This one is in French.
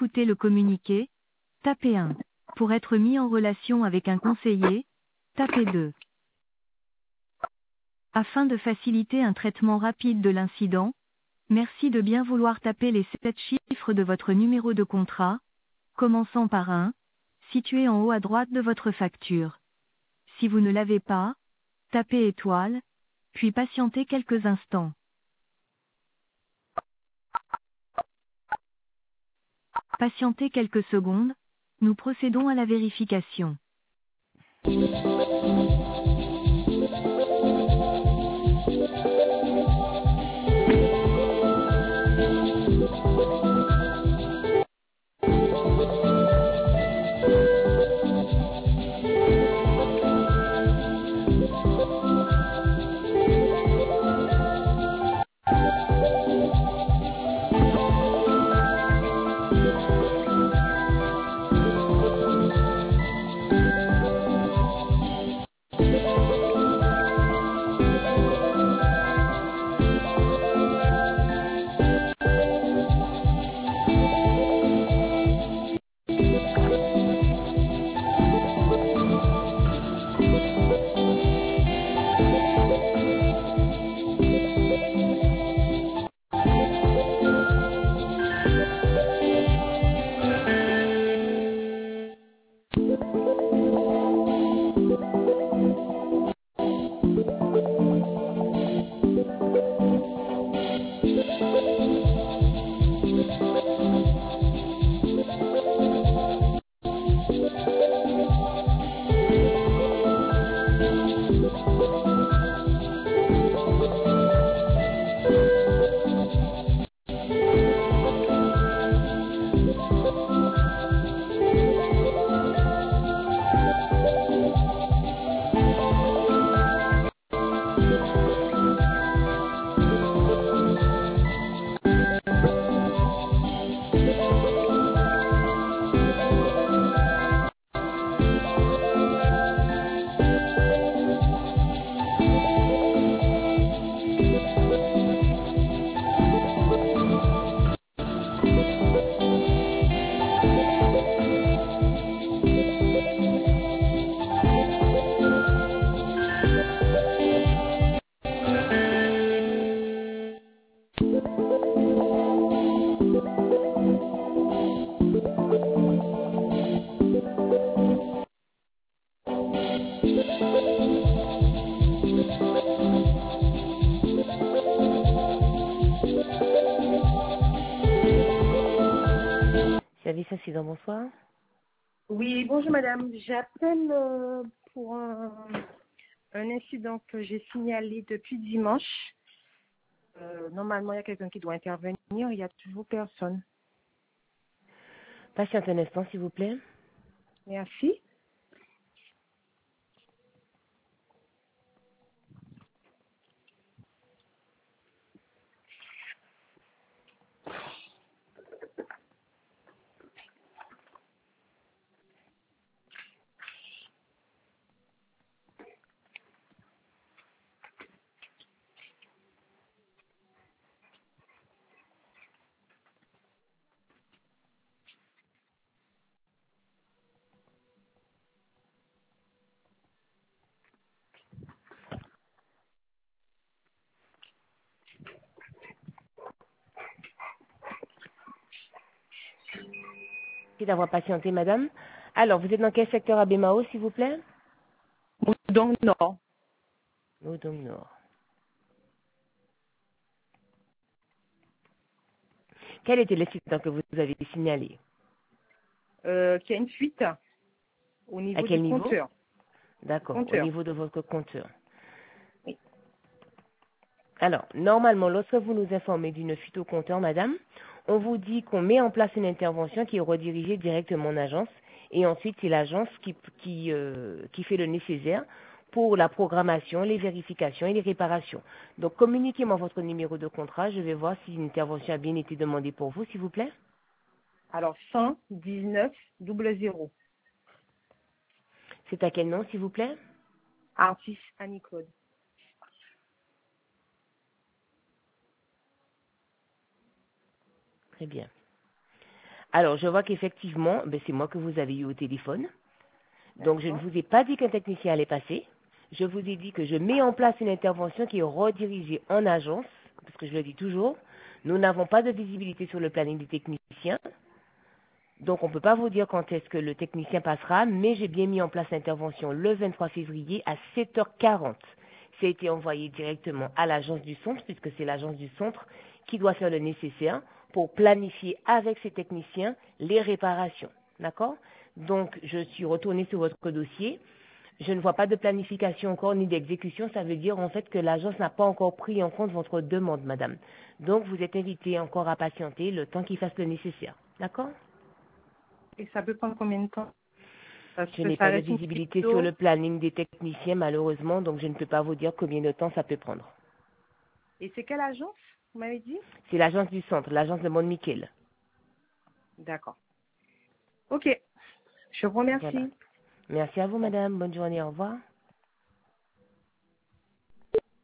écouter le communiqué, tapez 1. Pour être mis en relation avec un conseiller, tapez 2. Afin de faciliter un traitement rapide de l'incident, merci de bien vouloir taper les 7 chiffres de votre numéro de contrat, commençant par 1, situé en haut à droite de votre facture. Si vous ne l'avez pas, tapez étoile, puis patientez quelques instants. Patientez quelques secondes, nous procédons à la vérification. Service incident, bonsoir. Oui, bonjour madame. J'appelle pour un incident que j'ai signalé depuis dimanche. Normalement, il y a quelqu'un qui doit intervenir. Il n'y a toujours personne. Patiente un instant, s'il vous plaît. Merci. Merci d'avoir patienté, madame. Alors, vous êtes dans quel secteur à Bémao, s'il vous plaît? Donc, non. Moudon Nord. Quel était l'incident que vous avez signalé? Qu'il y a une fuite au niveau À quel du niveau? compteur. D'accord, au Compteur. niveau de votre compteur. Oui. Alors, normalement, lorsque vous nous informez d'une fuite au compteur, madame, on vous dit qu'on met en place une intervention qui est redirigée directement en agence et ensuite c'est l'agence qui fait le nécessaire pour la programmation, les vérifications et les réparations. Donc, communiquez-moi votre numéro de contrat. Je vais voir si une intervention a bien été demandée pour vous, s'il vous plaît. Alors, 119 00. C'est à quel nom, s'il vous plaît? Artiste Annie-Claude. Très bien. Alors, je vois qu'effectivement, c'est moi que vous avez eu au téléphone. Donc, je ne vous ai pas dit qu'un technicien allait passer. Je vous ai dit que je mets en place une intervention qui est redirigée en agence, parce que je le dis toujours, nous n'avons pas de visibilité sur le planning des techniciens. Donc, on ne peut pas vous dire quand est-ce que le technicien passera, mais j'ai bien mis en place l'intervention le 23 février à 7h40. Ça a été envoyé directement à l'agence du centre, puisque c'est l'agence du centre qui doit faire le nécessaire pour planifier avec ses techniciens les réparations. D'accord? Donc, je suis retournée sur votre dossier. Je ne vois pas de planification encore ni d'exécution. Ça veut dire en fait que l'agence n'a pas encore pris en compte votre demande, madame. Donc, vous êtes invitée encore à patienter le temps qu'il fasse le nécessaire. D'accord? Et ça peut prendre combien de temps? Parce Je que n'ai ça pas de reste une visibilité sur photo. le planning des techniciens, malheureusement, donc je ne peux pas vous dire combien de temps ça peut prendre. Et c'est quelle agence, vous m'avez dit? C'est l'agence du centre, l'agence de Mont-Michel. D'accord. Ok. Je vous Voilà. remercie. Merci à vous, madame. Bonne journée. Au revoir.